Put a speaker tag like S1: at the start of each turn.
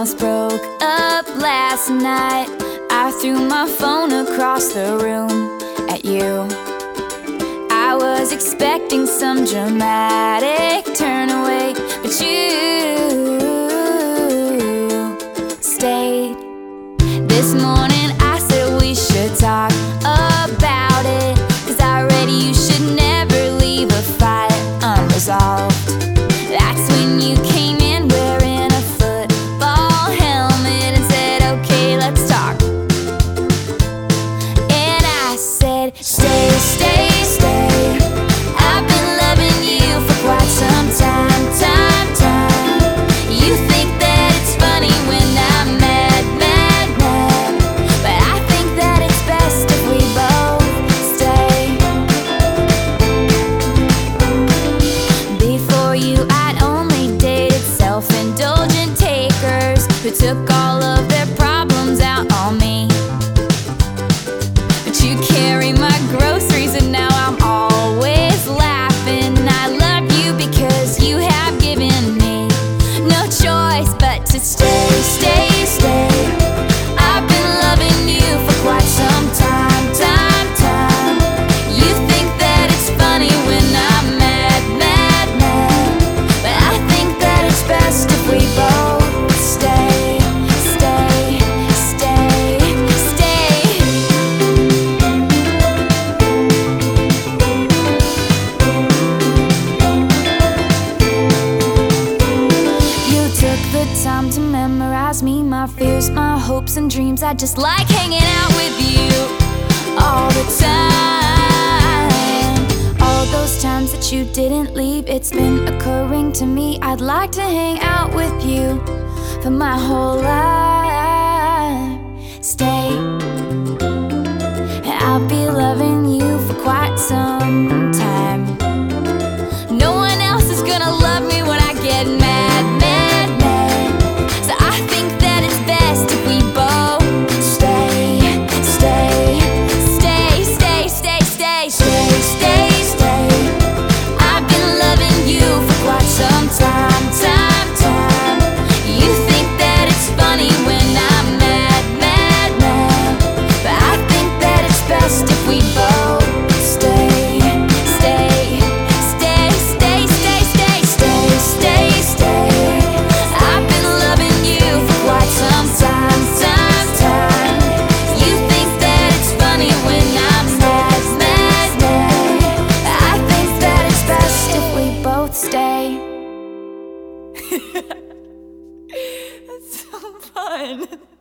S1: almost broke up last night. I threw my phone across the room at you. I was expecting some dramatic turn away, but you stayed. This morning I said we should talk about it, 'cause I read you should never leave a fight unresolved. That's when you came in wearing a football helmet and said, okay, let's talk. And I said, stay, stay, stay. I've been loving you for quite some time, time. You think that it's funny when I'm mad, mad, mad, but I think that it's best if we both stay. Before you, I'd only dated self-indulgent takers who took all of their problems out on me. But you carry my groceries and now I'm always laughing. I love you because you have given me no choice but to stay, stay, stay. I've been loving you for quite some time, time. You think that it's funny when I'm mad, mad, mad, but I think that it's best if we both stay, stay, stay, stay. You took the time to memorize me, my fears, my hopes and dreams. I just like hanging out with you all the time. All those times that you didn't leave, it's been occurring to me. I'd like to hang out with you for my whole life. Stay. I'll be loving you for quite some time. No one else is gonna love me when I get mad, mad, mad. So I think that it's best if we both stay, stay, stay, stay, stay, stay, stay, stay, stay. I've been loving you for quite some time, time. You think that it's funny when I'm mad, mad, mad, but I think that it's best if we both stay, stay, stay, stay, stay, stay, stay, stay, stay. I've been loving you for quite some time, time. You think that it's funny when I'm mad, mad, mad, but I think that it's best if we both stay. That's so fun.